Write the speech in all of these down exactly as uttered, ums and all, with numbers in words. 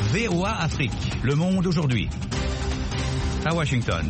V O A Afrique, Le Monde aujourd'hui. À Washington.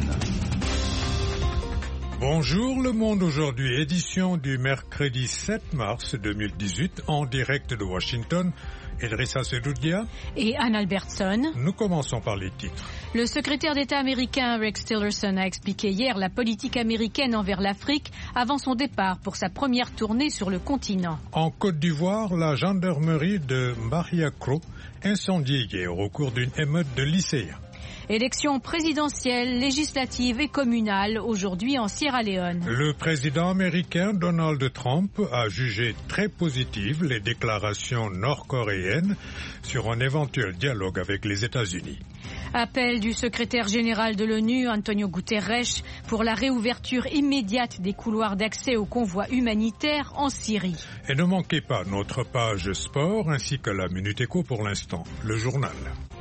Bonjour Le Monde aujourd'hui, édition du mercredi sept mars deux mille dix-huit, en direct de Washington. Idrissa Sedoudia et Anne Albertson. Nous commençons par les titres. Le secrétaire d'État américain Rex Tillerson a expliqué hier la politique américaine envers l'Afrique avant son départ pour sa première tournée sur le continent. En Côte d'Ivoire, la gendarmerie de Mariakro incendiée hier au cours d'une émeute de lycéens. Élections présidentielles, législatives et communales aujourd'hui en Sierra Leone. Le président américain Donald Trump a jugé très positives les déclarations nord-coréennes sur un éventuel dialogue avec les États-Unis. Appel du secrétaire général de l'ONU, Antonio Guterres, pour la réouverture immédiate des couloirs d'accès aux convois humanitaires en Syrie. Et ne manquez pas notre page sport ainsi que la Minute Éco pour l'instant, le journal.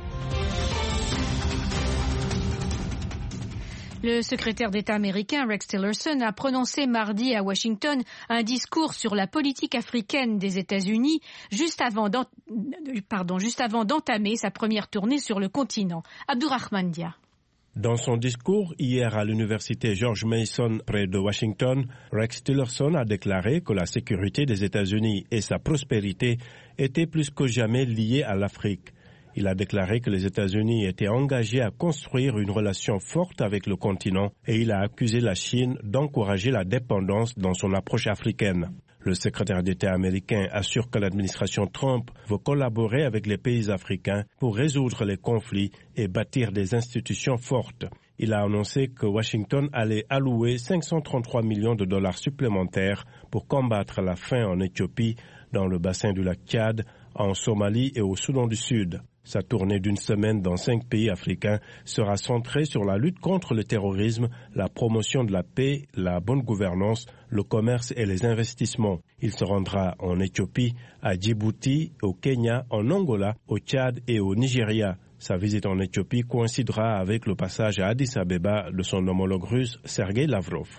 Le secrétaire d'État américain Rex Tillerson a prononcé mardi à Washington un discours sur la politique africaine des États-Unis juste avant, d'ent... Pardon, juste avant d'entamer sa première tournée sur le continent. Abdourahmane Dia. Dans son discours hier à l'université George Mason près de Washington, Rex Tillerson a déclaré que la sécurité des États-Unis et sa prospérité étaient plus que jamais liées à l'Afrique. Il a déclaré que les États-Unis étaient engagés à construire une relation forte avec le continent et il a accusé la Chine d'encourager la dépendance dans son approche africaine. Le secrétaire d'État américain assure que l'administration Trump veut collaborer avec les pays africains pour résoudre les conflits et bâtir des institutions fortes. Il a annoncé que Washington allait allouer cinq cent trente-trois millions de dollars supplémentaires pour combattre la faim en Éthiopie, dans le bassin du lac Tchad, en Somalie et au Soudan du Sud. Sa tournée d'une semaine dans cinq pays africains sera centrée sur la lutte contre le terrorisme, la promotion de la paix, la bonne gouvernance, le commerce et les investissements. Il se rendra en Éthiopie, à Djibouti, au Kenya, en Angola, au Tchad et au Nigeria. Sa visite en Éthiopie coïncidera avec le passage à Addis Abeba de son homologue russe, Sergei Lavrov.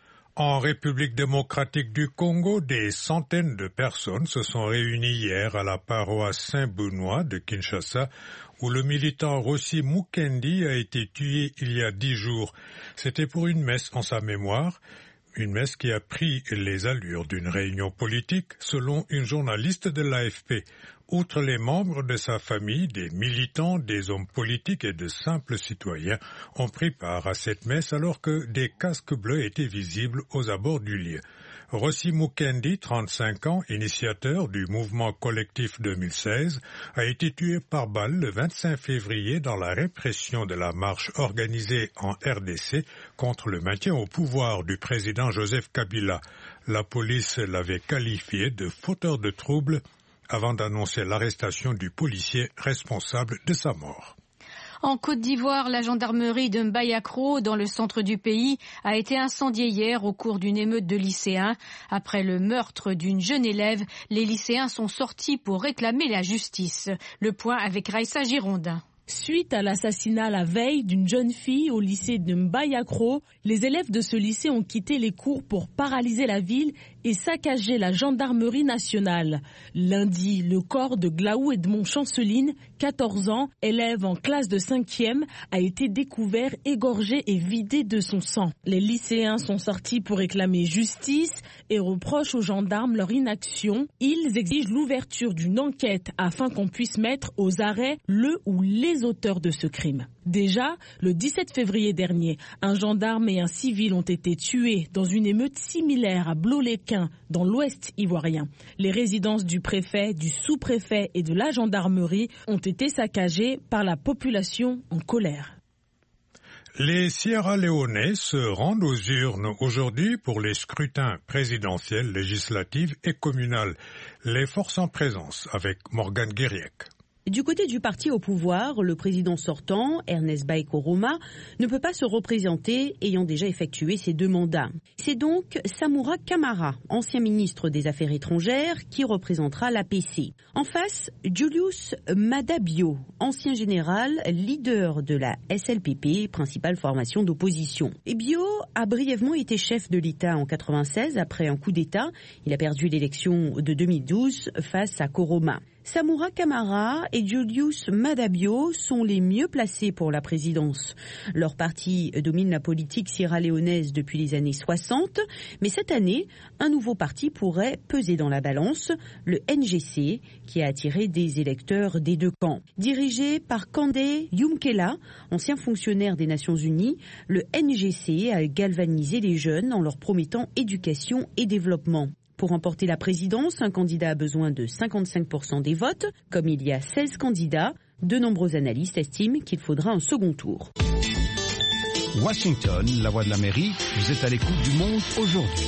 En République démocratique du Congo, des centaines de personnes se sont réunies hier à la paroisse Saint-Benoît de Kinshasa, où le militant Rossi Mukendi a été tué il y a dix jours. C'était pour une messe en sa mémoire, une messe qui a pris les allures d'une réunion politique, selon une journaliste de l'A F P. Outre les membres de sa famille, des militants, des hommes politiques et de simples citoyens ont pris part à cette messe alors que des casques bleus étaient visibles aux abords du lieu. Rossi Mukendi, trente-cinq ans, initiateur du mouvement collectif deux mille seize, a été tué par balle le vingt-cinq février dans la répression de la marche organisée en R D C contre le maintien au pouvoir du président Joseph Kabila. La police l'avait qualifié de fauteur de troubles avant d'annoncer l'arrestation du policier responsable de sa mort. En Côte d'Ivoire, la gendarmerie de Mbayakro, dans le centre du pays, a été incendiée hier au cours d'une émeute de lycéens. Après le meurtre d'une jeune élève, les lycéens sont sortis pour réclamer la justice. Le point avec Raïssa Girondin. Suite à l'assassinat la veille d'une jeune fille au lycée de Mbayakro, les élèves de ce lycée ont quitté les cours pour paralyser la ville et saccager la gendarmerie nationale. Lundi, le corps de Glaou Edmond Chanceline, quatorze ans, élève en classe de cinquième, a été découvert, égorgé et vidé de son sang. Les lycéens sont sortis pour réclamer justice et reprochent aux gendarmes leur inaction. Ils exigent l'ouverture d'une enquête afin qu'on puisse mettre aux arrêts le ou les auteurs de ce crime. Déjà, le dix-sept février dernier, un gendarme et un civil ont été tués dans une émeute similaire à Blot-les-Quins, dans l'ouest ivoirien. Les résidences du préfet, du sous-préfet et de la gendarmerie ont été saccagées par la population en colère. Les Sierra-Léonais se rendent aux urnes aujourd'hui pour les scrutins présidentiels, législatifs et communaux. Les forces en présence avec Morgane Guériec. Du côté du parti au pouvoir, le président sortant, Ernest Bai Koroma, ne peut pas se représenter ayant déjà effectué ses deux mandats. C'est donc Samoura Kamara, ancien ministre des Affaires étrangères, qui représentera l'A P C. En face, Julius Madabio, ancien général, leader de la S L P P, principale formation d'opposition. Et Bio a brièvement été chef de l'État en quatre-vingt-seize après un coup d'État. Il a perdu l'élection de deux mille douze face à Koroma. Samura Kamara et Julius Madabio sont les mieux placés pour la présidence. Leur parti domine la politique sierra-léonaise depuis les années soixante, mais cette année, un nouveau parti pourrait peser dans la balance, le N G C, qui a attiré des électeurs des deux camps. Dirigé par Kandé Yumkela, ancien fonctionnaire des Nations Unies, le N G C a galvanisé les jeunes en leur promettant éducation et développement. Pour remporter la présidence, un candidat a besoin de cinquante-cinq pour cent des votes. Comme il y a seize candidats, de nombreux analystes estiment qu'il faudra un second tour. Washington, la voix de l'Amérique, vous êtes à l'écoute du monde aujourd'hui.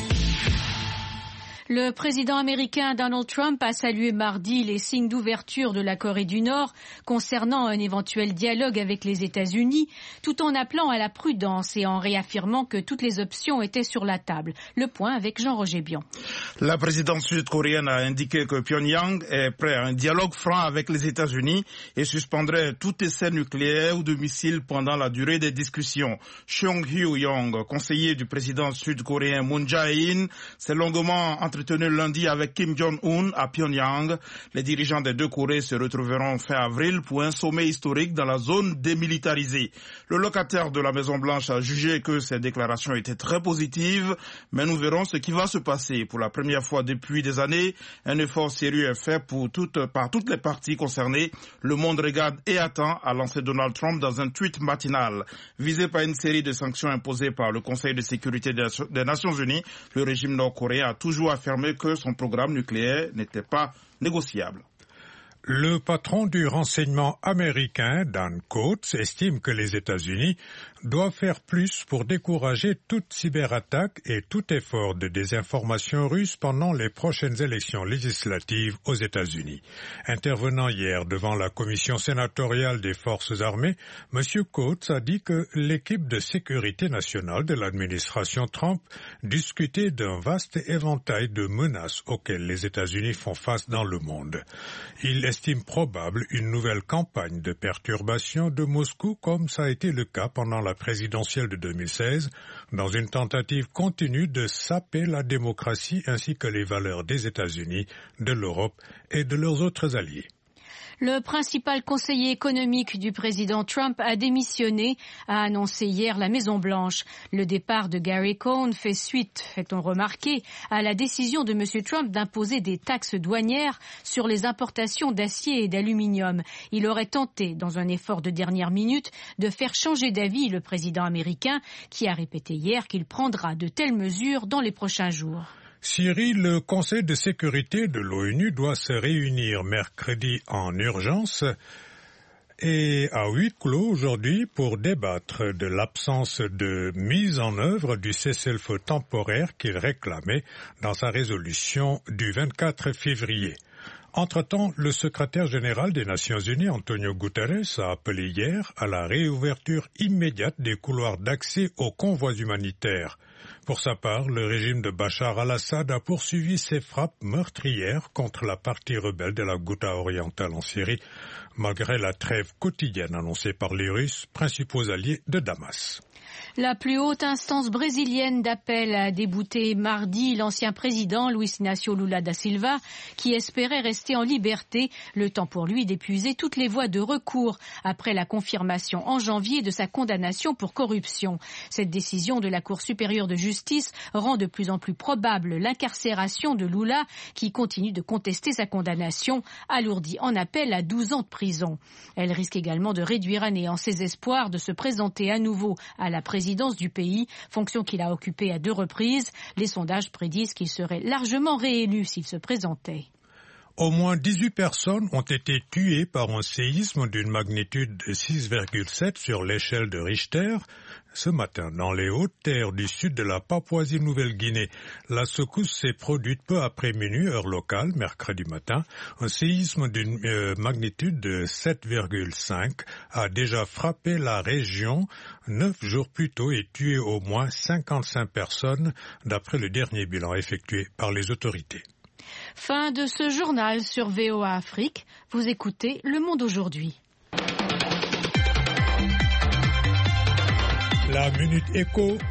Le président américain Donald Trump a salué mardi les signes d'ouverture de la Corée du Nord concernant un éventuel dialogue avec les États-Unis, tout en appelant à la prudence et en réaffirmant que toutes les options étaient sur la table. Le point avec Jean-Roger Bion. La présidente sud-coréenne a indiqué que Pyongyang est prêt à un dialogue franc avec les États-Unis et suspendrait tout essai nucléaire ou de missiles pendant la durée des discussions. Chung Hyo-young, conseiller du président sud-coréen Moon Jae-in, s'est longuement entre tenu lundi avec Kim Jong-un à Pyongyang. Les dirigeants des deux Corées se retrouveront fin avril pour un sommet historique dans la zone démilitarisée. Le locataire de la Maison-Blanche a jugé que ces déclarations étaient très positives, mais nous verrons ce qui va se passer. Pour la première fois depuis des années, un effort sérieux est fait pour toutes, par toutes les parties concernées. Le monde regarde et attend, a lancé Donald Trump dans un tweet matinal. Visé par une série de sanctions imposées par le Conseil de sécurité des Nations Unies, le régime nord-coréen a toujours affirmé que son programme nucléaire n'était pas négociable. Le patron du renseignement américain, Dan Coats, estime que les États-Unis doivent faire plus pour décourager toute cyberattaque et tout effort de désinformation russe pendant les prochaines élections législatives aux États-Unis. Intervenant hier devant la commission sénatoriale des forces armées, M. Coats a dit que l'équipe de sécurité nationale de l'administration Trump discutait d'un vaste éventail de menaces auxquelles les États-Unis font face dans le monde. Il estime probable une nouvelle campagne de perturbation de Moscou comme ça a été le cas pendant la présidentielle de deux mille seize, dans une tentative continue de saper la démocratie ainsi que les valeurs des États-Unis, de l'Europe et de leurs autres alliés. Le principal conseiller économique du président Trump a démissionné, a annoncé hier la Maison-Blanche. Le départ de Gary Cohn fait suite, fait-on remarquer, à la décision de M. Trump d'imposer des taxes douanières sur les importations d'acier et d'aluminium. Il aurait tenté, dans un effort de dernière minute, de faire changer d'avis le président américain, qui a répété hier qu'il prendra de telles mesures dans les prochains jours. Syrie, le Conseil de sécurité de l'ONU doit se réunir mercredi en urgence et à huis clos aujourd'hui pour débattre de l'absence de mise en œuvre du cessez-le-feu temporaire qu'il réclamait dans sa résolution du vingt-quatre février. Entre-temps, le secrétaire général des Nations Unies, Antonio Guterres, a appelé hier à la réouverture immédiate des couloirs d'accès aux convois humanitaires. Pour sa part, le régime de Bachar al-Assad a poursuivi ses frappes meurtrières contre la partie rebelle de la Ghouta orientale en Syrie, malgré la trêve quotidienne annoncée par les Russes, principaux alliés de Damas. La plus haute instance brésilienne d'appel a débouté mardi l'ancien président Luiz Inácio Lula da Silva, qui espérait rester en liberté, le temps pour lui d'épuiser toutes les voies de recours après la confirmation en janvier de sa condamnation pour corruption. Cette décision de la Cour supérieure de justice rend de plus en plus probable l'incarcération de Lula, qui continue de contester sa condamnation, alourdie en appel à douze ans de prison. Elle risque également de réduire à néant ses espoirs de se présenter à nouveau à la présidence du pays, fonction qu'il a occupée à deux reprises. Les sondages prédisent qu'il serait largement réélu s'il se présentait. Au moins dix-huit personnes ont été tuées par un séisme d'une magnitude de six virgule sept sur l'échelle de Richter ce matin dans les hautes terres du sud de la Papouasie-Nouvelle-Guinée. La secousse s'est produite peu après minuit, heure locale, mercredi matin. Un séisme d'une euh, magnitude de sept virgule cinq a déjà frappé la région neuf jours plus tôt et tué au moins cinquante-cinq personnes, d'après le dernier bilan effectué par les autorités. Fin de ce journal sur V O A Afrique. Vous écoutez Le Monde aujourd'hui. La Minute Éco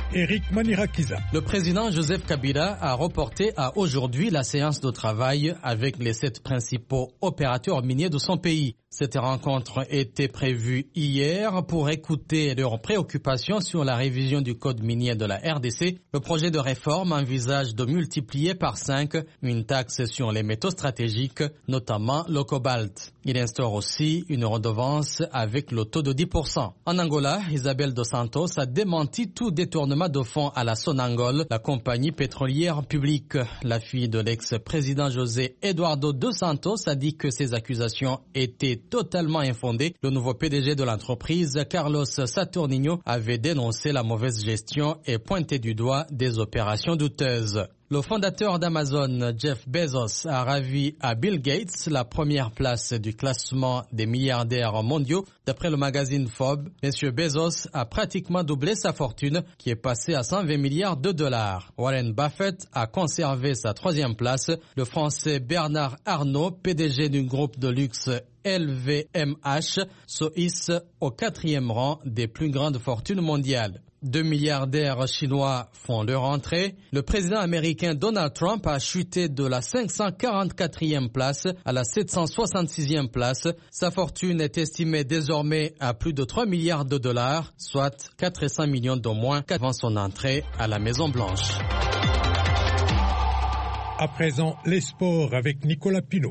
Eric Manirakiza. Le président Joseph Kabila a reporté à aujourd'hui la séance de travail avec les sept principaux opérateurs miniers de son pays. Cette rencontre était prévue hier pour écouter leurs préoccupations sur la révision du code minier de la R D C. Le projet de réforme envisage de multiplier par cinq une taxe sur les métaux stratégiques, notamment le cobalt. Il instaure aussi une redevance avec le taux de dix pour cent. En Angola, Isabel dos Santos a démenti tout détournement de fonds à la Sonangol, la compagnie pétrolière publique. La fille de l'ex-président José Eduardo dos Santos a dit que ces accusations étaient totalement infondées. Le nouveau P D G de l'entreprise, Carlos Saturnino, avait dénoncé la mauvaise gestion et pointé du doigt des opérations douteuses. Le fondateur d'Amazon, Jeff Bezos, a ravi à Bill Gates la première place du classement des milliardaires mondiaux. D'après le magazine Forbes, M. Bezos a pratiquement doublé sa fortune qui est passée à cent vingt milliards de dollars. Warren Buffett a conservé sa troisième place. Le Français Bernard Arnault, P D G du groupe de luxe L V M H, se hisse au quatrième rang des plus grandes fortunes mondiales. Deux milliardaires chinois font leur entrée. Le président américain Donald Trump a chuté de la cinq cent quarante-quatrième place à la sept cent soixante-sixième place. Sa fortune est estimée désormais à plus de trois milliards de dollars, soit quatre cents millions de moins qu'avant son entrée à la Maison-Blanche. À présent, les sports avec Nicolas Pinault.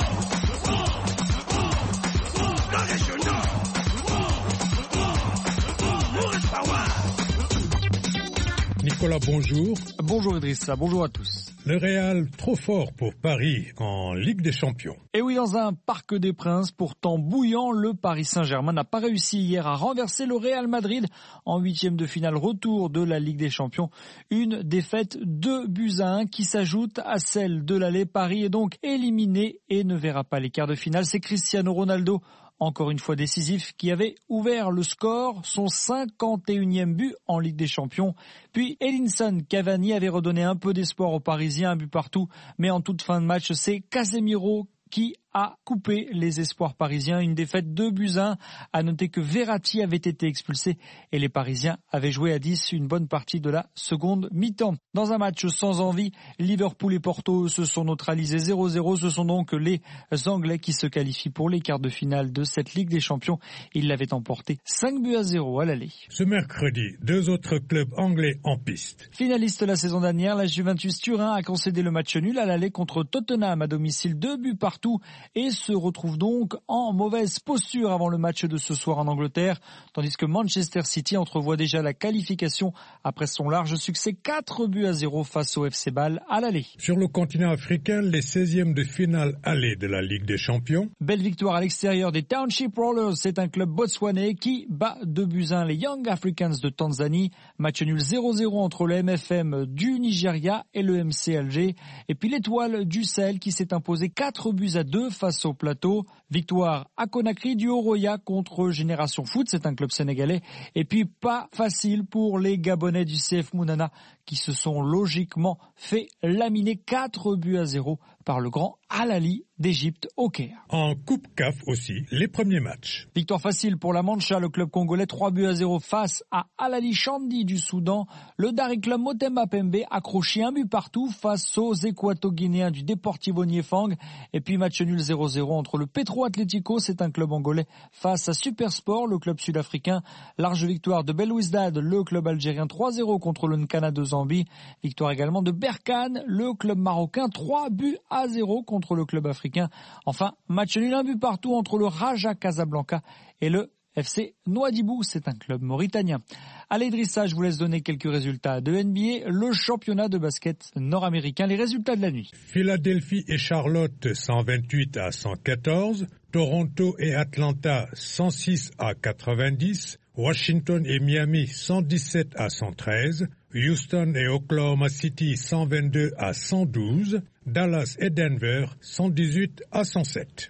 Nicolas, bonjour. Bonjour Idrissa, bonjour à tous. Le Real, trop fort pour Paris en Ligue des Champions. Et oui, dans un Parc des Princes pourtant bouillant, le Paris Saint-Germain n'a pas réussi hier à renverser le Real Madrid en huitième de finale retour de la Ligue des Champions. Une défaite deux buts à un qui s'ajoute à celle de l'aller. Paris est donc éliminé et ne verra pas les quarts de finale. C'est Cristiano Ronaldo, encore une fois décisif, qui avait ouvert le score, son cinquante et unième but en Ligue des Champions. Puis Edinson Cavani avait redonné un peu d'espoir aux Parisiens, un but partout. Mais en toute fin de match, c'est Casemiro qui a coupé les espoirs parisiens. Une défaite deux buts à un. À noter que Verratti avait été expulsé et les Parisiens avaient joué à dix une bonne partie de la seconde mi-temps. Dans un match sans envie, Liverpool et Porto se sont neutralisés zéro zéro. Ce sont donc les Anglais qui se qualifient pour les quarts de finale de cette Ligue des Champions. Ils l'avaient emporté cinq buts à zéro à l'aller. Ce mercredi, deux autres clubs anglais en piste. Finaliste la saison dernière, la Juventus Turin a concédé le match nul à l'aller contre Tottenham à domicile, deux buts partout, et se retrouve donc en mauvaise posture avant le match de ce soir en Angleterre, tandis que Manchester City entrevoit déjà la qualification après son large succès quatre buts à zéro face au F C Bâle à l'aller. Sur le continent africain, les seizièmes de finale aller de la Ligue des Champions. Belle victoire à l'extérieur des Township Rollers, c'est un club botswanais qui bat deux buts à un les Young Africans de Tanzanie. Match nul zéro zéro entre le M F M du Nigeria et le M C Alger. Et puis l'Étoile du Sahel qui s'est imposé quatre buts à deux face au Plateau. Victoire à Conakry du Oroya contre Génération Foot, c'est un club sénégalais. Et puis pas facile pour les Gabonais du C F Mounana qui se sont logiquement fait laminer quatre buts à zéro par le grand Al Ahly d'Égypte au Caire. En Coupe C A F aussi, les premiers matchs. Victoire facile pour la Mancha, le club congolais, trois buts à zéro face à Al Ahly Chandi du Soudan. Le Dari Club Motema Pembe accroché un but partout face aux Équato-Guinéens du Deportivo Niefang. Et puis match nul zéro zéro entre le Petro Atlético, c'est un club angolais, face à Supersport, le club sud-africain. Large victoire de Belouizdad, le club algérien, trois zéro contre le Nkana de Zambie. Victoire également de Berkane, le club marocain, trois buts à zéro contre le club africain. Enfin, match nul, un but partout entre le Raja Casablanca et le F C Nouadhibou, c'est un club mauritanien. Allez Idrissa, je vous laisse donner quelques résultats de N B A, le championnat de basket nord-américain, les résultats de la nuit. Philadelphie et Charlotte cent vingt-huit à cent quatorze, Toronto et Atlanta cent six à quatre-vingt-dix, Washington et Miami cent dix-sept à cent treize, Houston et Oklahoma City cent vingt-deux à cent douze, Dallas et Denver cent dix-huit à cent sept.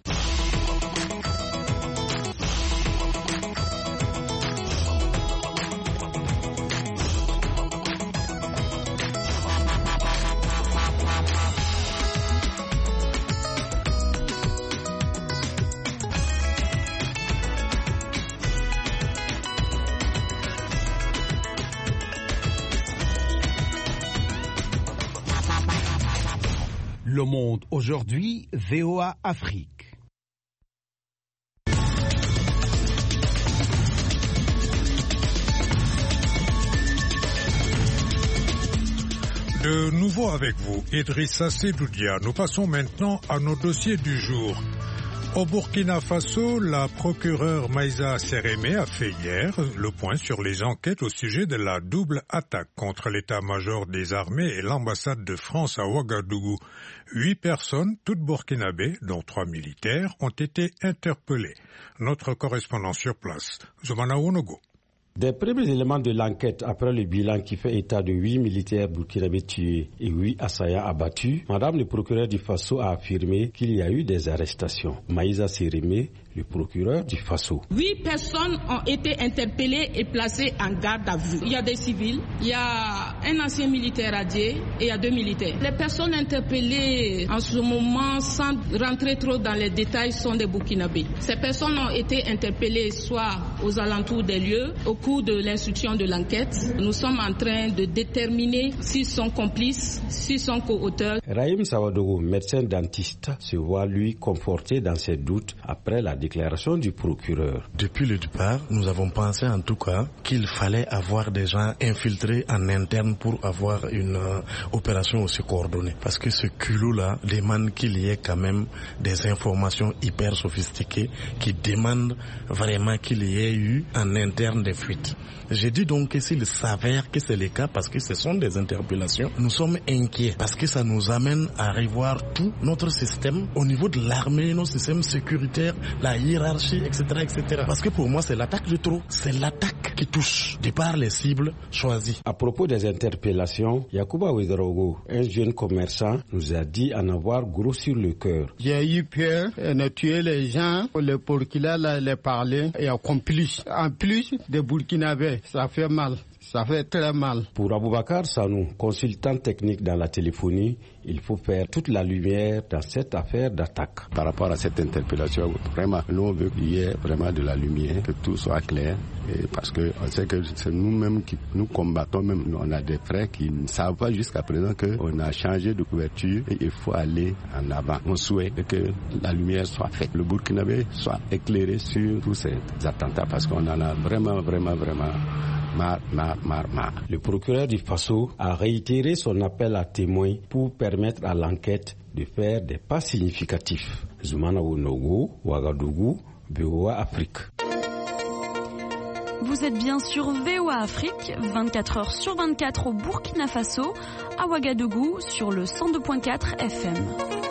Le Monde aujourd'hui, V O A Afrique. De nouveau avec vous, Idrissa Sedoudia. Nous passons maintenant à nos dossiers du jour. Au Burkina Faso, la procureure Maïsa Sérémé a fait hier le point sur les enquêtes au sujet de la double attaque contre l'état-major des armées et l'ambassade de France à Ouagadougou. Huit personnes, toutes burkinabées, dont trois militaires, ont été interpellées. Notre correspondant sur place, Zoumana Wonogo. Des premiers éléments de l'enquête après le bilan qui fait état de huit militaires burkinabés tués et huit assaillants abattus, Madame le procureur du Faso a affirmé qu'il y a eu des arrestations. Maïsa Sérémé, le procureur du Faso. Huit personnes ont été interpellées et placées en garde à vue. Il y a des civils, il y a un ancien militaire radié et il y a deux militaires. Les personnes interpellées en ce moment, sans rentrer trop dans les détails, sont des burkinabés. Ces personnes ont été interpellées soit aux alentours des lieux, au cours de l'instruction de l'enquête. Nous sommes en train de déterminer s'ils sont complices, s'ils sont co-auteurs. Rahim Sawadogo, médecin dentiste, se voit lui conforté dans ses doutes après la déclaration du procureur. Depuis le départ, nous avons pensé en tout cas qu'il fallait avoir des gens infiltrés en interne pour avoir une euh, opération aussi coordonnée. Parce que ce culot-là demande qu'il y ait quand même des informations hyper sophistiquées qui demandent vraiment qu'il y ait eu en interne des fuites. J'ai dit donc que s'il s'avère que c'est le cas, parce que ce sont des interpellations, nous sommes inquiets parce que ça nous amène à revoir tout notre système au niveau de l'armée, nos systèmes sécuritaires, la hiérarchie, et cetera, et cetera. Parce que pour moi, c'est l'attaque de trop. C'est l'attaque qui touche, de par les cibles choisies. À propos des interpellations, Yacouba Ouedraogo, un jeune commerçant, nous a dit en avoir gros sur le cœur. J'ai eu peur de tuer les gens, le Burkina les parler et accompli. En plus des Burkinabés, ça fait mal. Ça fait très mal. Pour Aboubakar Sanou, consultant technique dans la téléphonie, il faut faire toute la lumière dans cette affaire d'attaque. Par rapport à cette interpellation, vraiment, nous on veut qu'il y ait vraiment de la lumière, que tout soit clair. Et parce que on sait que c'est nous-mêmes qui nous combattons, même on a des frères qui ne savent pas jusqu'à présent qu'on a changé de couverture et il faut aller en avant. On souhaite que la lumière soit faite, le Burkinabé soit éclairé sur tous ces attentats parce qu'on en a vraiment, vraiment, vraiment marre, marre, marre, marre. Le procureur du Faso a réitéré son appel à témoins pour permettre à l'enquête de faire des pas significatifs. Zoumana Wonogo, Ouagadougou, V O A Afrique. Vous êtes bien sur V O A Afrique, vingt-quatre heures sur vingt-quatre au Burkina Faso, à Ouagadougou sur le cent deux virgule quatre F M.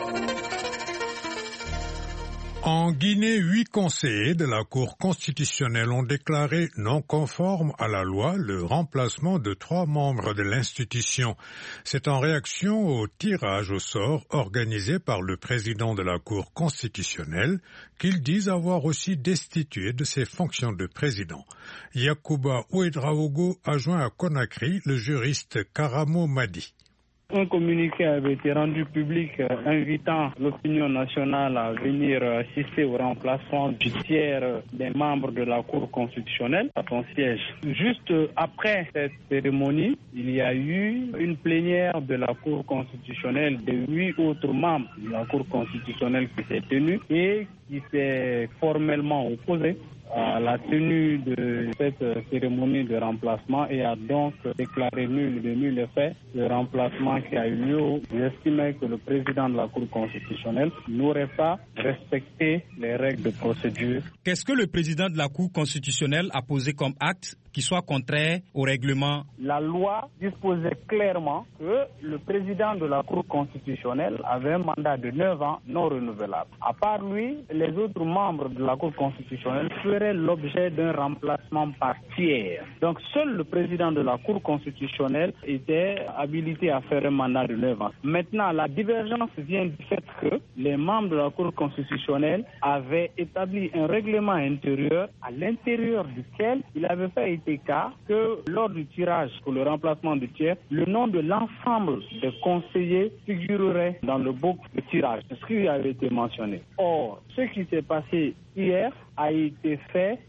En Guinée, huit conseillers de la Cour constitutionnelle ont déclaré non conforme à la loi le remplacement de trois membres de l'institution. C'est en réaction au tirage au sort organisé par le président de la Cour constitutionnelle qu'ils disent avoir aussi destitué de ses fonctions de président. Yacouba Ouedraogo a joint à Conakry le juriste Karamo Madi. Un communiqué avait été rendu public euh, invitant l'opinion nationale à venir euh, assister au remplacement du tiers euh, des membres de la Cour constitutionnelle à son siège. Juste euh, après cette cérémonie, il y a eu une plénière de la Cour constitutionnelle de huit autres membres de la Cour constitutionnelle qui s'est tenue et qui s'est formellement opposée à la tenue de cette cérémonie de remplacement et a donc déclaré nul de nul effet le remplacement qui a eu lieu. J'estimais que le président de la Cour constitutionnelle n'aurait pas respecté les règles de procédure. Qu'est-ce que le président de la Cour constitutionnelle a posé comme acte qui soit contraire au règlement? La loi disposait clairement que le président de la Cour constitutionnelle avait un mandat de neuf ans non renouvelable. À part lui, les autres membres de la Cour constitutionnelle feraient l'objet d'un remplacement par tiers. Donc seul le président de la Cour constitutionnelle était habilité à faire un mandat de neuf ans. Maintenant, la divergence vient du fait que les membres de la Cour constitutionnelle avaient établi un règlement intérieur à l'intérieur duquel il avait fait cas que lors du tirage pour le remplacement du tiers, le nom de l'ensemble des conseillers figurerait dans le book de tirage. C'est ce qui avait été mentionné. Or, ce qui s'est passé hier a été fait exclusivement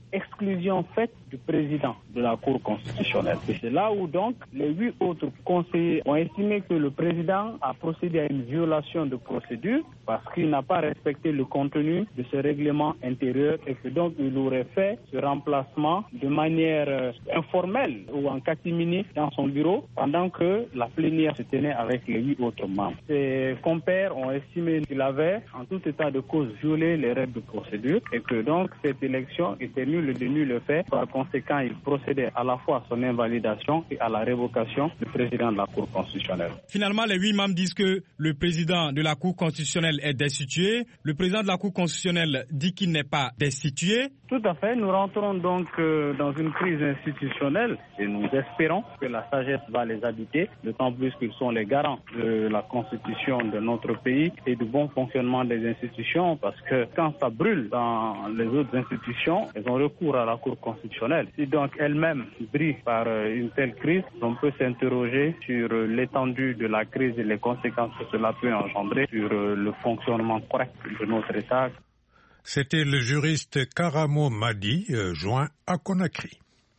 exclusion faite du président de la Cour constitutionnelle. Et c'est là où donc les huit autres conseillers ont estimé que le président a procédé à une violation de procédure parce qu'il n'a pas respecté le contenu de ce règlement intérieur et que donc il aurait fait ce remplacement de manière euh, informelle ou en catimini dans son bureau pendant que la plénière se tenait avec les huit autres membres. Ses compères ont estimé qu'il avait en tout état de cause violé les règles de procédure et que donc cette élection était nulle de nul fait. Par conséquent, il procédait à la fois à son invalidation et à la révocation du président de la Cour constitutionnelle. Finalement, les huit membres disent que le président de la Cour constitutionnelle est destitué. Le président de la Cour constitutionnelle dit qu'il n'est pas destitué. Tout à fait. Nous rentrons donc euh, dans une crise institutionnelle et nous espérons que la sagesse va les habiter, d'autant plus qu'ils sont les garants de la constitution de notre pays et du bon fonctionnement des institutions, parce que quand ça brûle dans les autres institutions, elles ont recours à la Cour constitutionnelle. Si donc elle-même brille par une telle crise, on peut s'interroger sur l'étendue de la crise et les conséquences que cela peut engendrer sur le fonctionnement correct de notre État. C'était le juriste Karamo Madi, euh, joint à Conakry.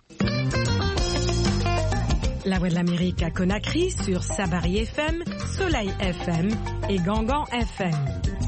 La Voix de l'Amérique à Conakry sur Sabari F M, Soleil F M et Gangan F M.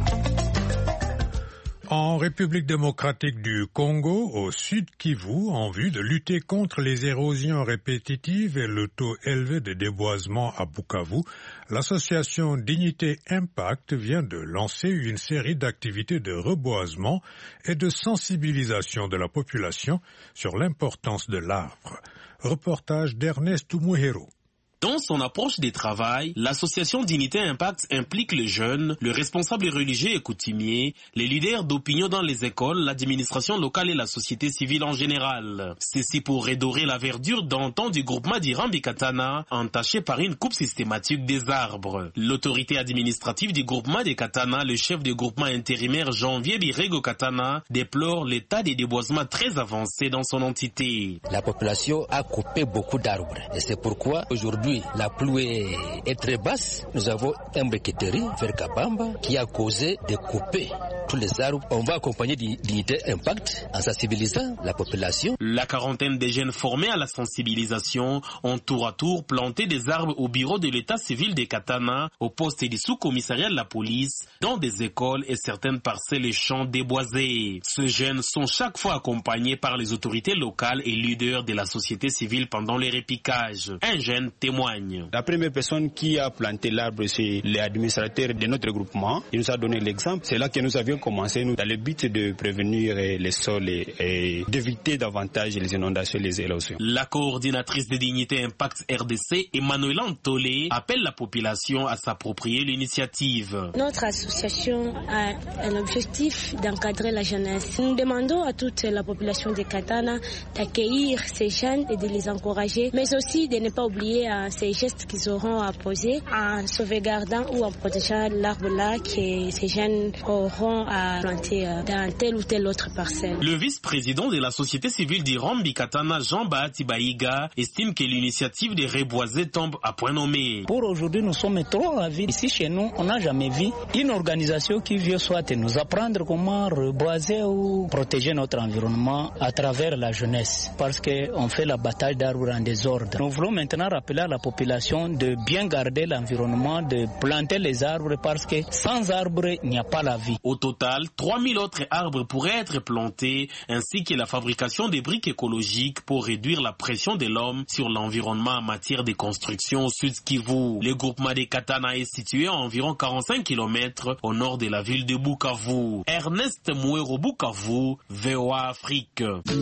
En République démocratique du Congo, au Sud Kivu, en vue de lutter contre les érosions répétitives et le taux élevé de déboisement à Bukavu, l'association Dignité Impact vient de lancer une série d'activités de reboisement et de sensibilisation de la population sur l'importance de l'arbre. Reportage d'Ernest Toumouhero. Dans son approche des travail, l'association Dignité Impact implique les jeunes, les responsables religieux et coutumiers, les leaders d'opinion dans les écoles, l'administration locale et la société civile en général. Ceci pour redorer la verdure d'antan du groupement d'Irambi Katana, entaché par une coupe systématique des arbres. L'autorité administrative du groupement des Katana, le chef du groupement intérimaire Janvier Birego Katana, déplore l'état des déboisements très avancé dans son entité. La population a coupé beaucoup d'arbres et c'est pourquoi aujourd'hui la pluie est très basse. Nous avons un briqueterie vers Kabamba qui a causé de couper tous les arbres. On va accompagner Dignité Impact en sensibilisant la population. La quarantaine des jeunes formés à la sensibilisation ont tour à tour planté des arbres au bureau de l'état civil des Katana, au poste du sous-commissariat de la police, dans des écoles et certaines parcelles et champs déboisés. Ces jeunes sont chaque fois accompagnés par les autorités locales et leaders de la société civile pendant les répiquages. Un jeune témoigne. La première personne qui a planté l'arbre, c'est l'administrateur de notre groupement. Il nous a donné l'exemple. C'est là que nous avions commencé, nous, dans le but de prévenir les sols et, et d'éviter davantage les inondations et les érosions. La coordinatrice de Dignité Impact R D C, Emmanuela Ntolé, appelle la population à s'approprier l'initiative. Notre association a un objectif d'encadrer la jeunesse. Nous demandons à toute la population de Katana d'accueillir ces jeunes et de les encourager, mais aussi de ne pas oublier à ces gestes qu'ils auront à poser en sauvegardant ou en protégeant l'arbre-là que ces jeunes auront à planter dans telle ou telle autre parcelle. Le vice-président de la société civile d'Irambi Katana, Jean Bahati Baïga, estime que l'initiative de reboiser tombe à point nommé. Pour aujourd'hui, nous sommes trop ravis. Ici, chez nous, on n'a jamais vu une organisation qui vient soit nous apprendre comment reboiser ou protéger notre environnement à travers la jeunesse. Parce qu'on fait la bataille d'arbres en désordre. Nous voulons maintenant rappeler à la population de bien garder l'environnement, de planter les arbres parce que sans arbres, il n'y a pas la vie. Au total, trois mille autres arbres pourraient être plantés, ainsi que la fabrication des briques écologiques pour réduire la pression de l'homme sur l'environnement en matière de construction au Sud Kivu. Le groupement des Katana est situé à environ quarante-cinq kilomètres au nord de la ville de Bukavu. Ernest Mouero, Bukavu, V O A Afrique.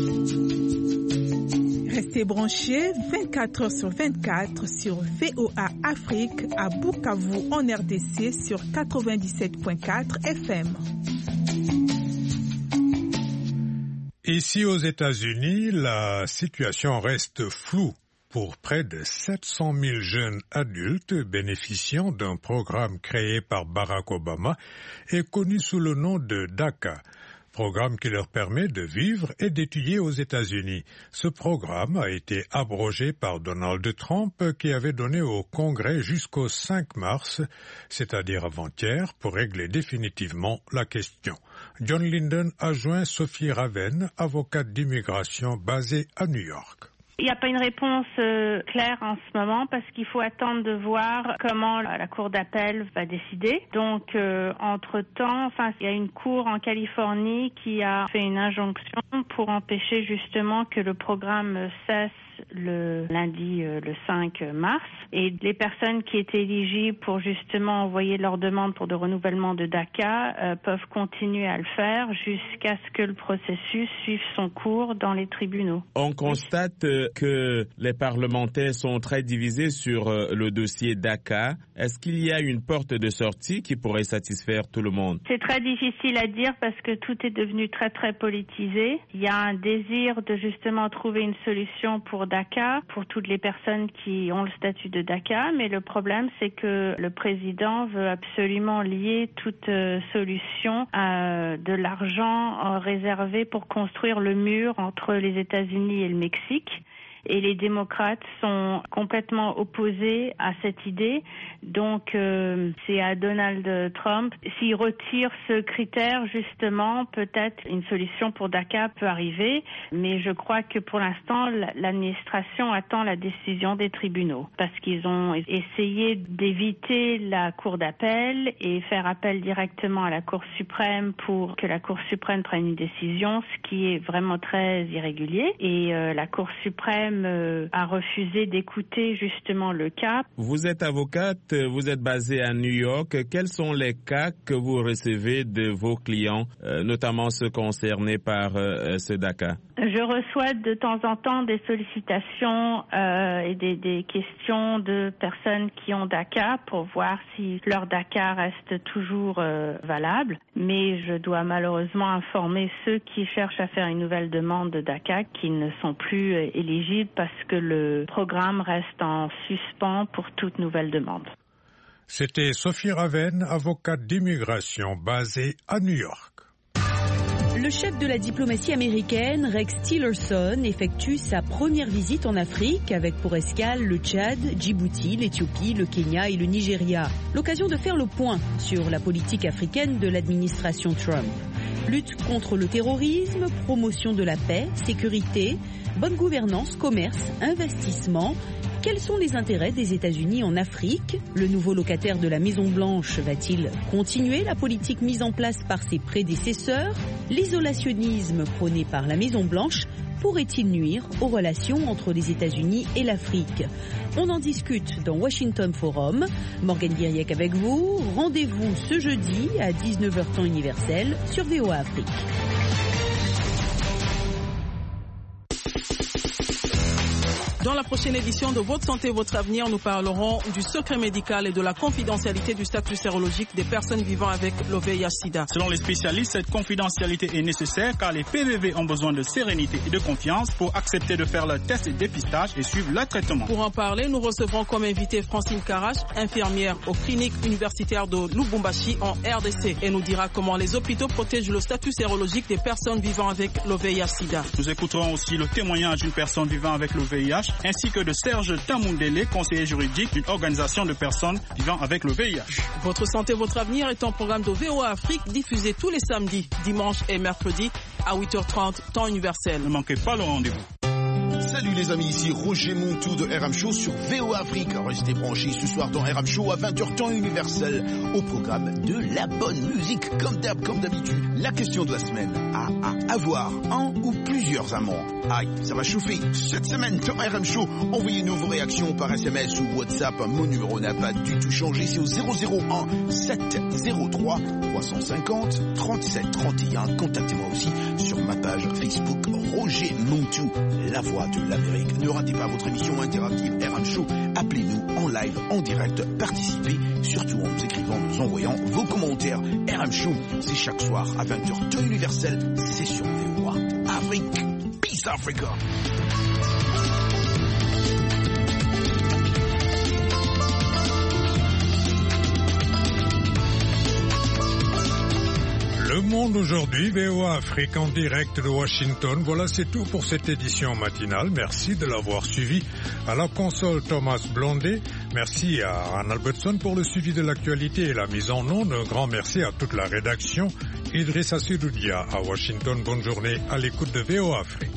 Restez branchés vingt-quatre heures sur vingt-quatre sur V O A Afrique à Bukavu en R D C sur quatre-vingt-dix-sept virgule quatre F M. Ici aux États-Unis, la situation reste floue pour près de sept cent mille jeunes adultes bénéficiant d'un programme créé par Barack Obama et connu sous le nom de DACA. Programme qui leur permet de vivre et d'étudier aux États-Unis. Ce programme a été abrogé par Donald Trump qui avait donné au Congrès jusqu'au cinq mars, c'est-à-dire avant-hier, pour régler définitivement la question. John Linden a joint Sophie Raven, avocate d'immigration basée à New York. Il n'y a pas une réponse euh, claire en ce moment parce qu'il faut attendre de voir comment la Cour d'appel va décider. Donc, euh, entre-temps, enfin, il y a une cour en Californie qui a fait une injonction pour empêcher justement que le programme cesse le lundi euh, le cinq mars. Et les personnes qui étaient éligibles pour justement envoyer leur demande pour de renouvellement de DACA euh, peuvent continuer à le faire jusqu'à ce que le processus suive son cours dans les tribunaux. On constate euh, que les parlementaires sont très divisés sur euh, le dossier DACA. Est-ce qu'il y a une porte de sortie qui pourrait satisfaire tout le monde? C'est très difficile à dire parce que tout est devenu très très politisé. Il y a un désir de justement trouver une solution pour DACA, pour toutes les personnes qui ont le statut de DACA, mais le problème c'est que le président veut absolument lier toute euh, solution à de l'argent euh, réservé pour construire le mur entre les États-Unis et le Mexique. Et les démocrates sont complètement opposés à cette idée. Donc, euh, c'est à Donald Trump. S'il retire ce critère, justement, peut-être une solution pour DACA peut arriver. Mais je crois que pour l'instant, l'administration attend la décision des tribunaux. Parce qu'ils ont essayé d'éviter la Cour d'appel et faire appel directement à la Cour suprême pour que la Cour suprême prenne une décision, ce qui est vraiment très irrégulier. Et euh, la Cour suprême a refusé d'écouter justement le cas. Vous êtes avocate, vous êtes basée à New York. Quels sont les cas que vous recevez de vos clients, euh, notamment ceux concernés par euh, ce DACA? Je reçois de temps en temps des sollicitations euh, et des, des questions de personnes qui ont DACA pour voir si leur DACA reste toujours euh, valable. Mais je dois malheureusement informer ceux qui cherchent à faire une nouvelle demande de DACA qu'ils ne sont plus euh, éligibles parce que le programme reste en suspens pour toute nouvelle demande. C'était Sophie Raven, avocate d'immigration basée à New York. Le chef de la diplomatie américaine, Rex Tillerson, effectue sa première visite en Afrique avec pour escale le Tchad, Djibouti, l'Éthiopie, le Kenya et le Nigeria. L'occasion de faire le point sur la politique africaine de l'administration Trump. Lutte contre le terrorisme, promotion de la paix, sécurité, bonne gouvernance, commerce, investissement. Quels sont les intérêts des États-Unis en Afrique? Le nouveau locataire de la Maison-Blanche va-t-il continuer la politique mise en place par ses prédécesseurs? L'isolationnisme prôné par la Maison-Blanche pourrait-il nuire aux relations entre les États-Unis et l'Afrique? On en discute dans Washington Forum. Morgane Guiriec avec vous. Rendez-vous ce jeudi à dix-neuf heures temps universel sur V O A Afrique. Dans la prochaine édition de Votre Santé, Votre Avenir, nous parlerons du secret médical et de la confidentialité du statut sérologique des personnes vivant avec le V I H sida. Selon les spécialistes, cette confidentialité est nécessaire car les P V V ont besoin de sérénité et de confiance pour accepter de faire leur test et dépistage et suivre leur traitement. Pour en parler, nous recevrons comme invité Francine Karache, infirmière aux cliniques universitaires de Lubumbashi en R D C. Et nous dira comment les hôpitaux protègent le statut sérologique des personnes vivant avec le V I H sida. Nous écouterons aussi le témoignage d'une personne vivant avec le V I H ainsi que de Serge Tamundele, conseiller juridique d'une organisation de personnes vivant avec le V I H. Votre santé, votre avenir est un programme de V O A Afrique diffusé tous les samedis, dimanches et mercredis à huit heures trente, temps universel. Ne manquez pas le rendez-vous. Salut les amis, ici Roger Montou de R M Show sur V O A Afrique. Restez branchés ce soir dans R M Show à vingt heures temps universel au programme de la bonne musique comme d'hab, comme d'habitude. La question de la semaine, à, à avoir un ou plusieurs amants. Aïe, ça va chauffer. Cette semaine dans R M Show, envoyez-nous vos réactions par S M S ou WhatsApp. Mon numéro n'a pas du tout changé, c'est au zéro zéro un sept zéro trois trois cent cinquante trente-sept trente et un. Contactez-moi aussi sur ma page Facebook Roger Montou, la voix de l'Amérique. Ne ratez pas votre émission interactive R M Show. Appelez-nous en live, en direct, participez, surtout en nous écrivant, nous envoyant vos commentaires. R M Show, c'est chaque soir à vingt heures temps universel, c'est sur V O A Afrique. Peace Africa. Le Le Monde aujourd'hui, V O A Afrique en direct de Washington. Voilà, c'est tout pour cette édition matinale. Merci de l'avoir suivi. À la console, Thomas Blondet. Merci à Anne Albertson pour le suivi de l'actualité et la mise en onde. Un grand merci à toute la rédaction. Idrissa Sidoudia à Washington. Bonne journée à l'écoute de V O A Afrique.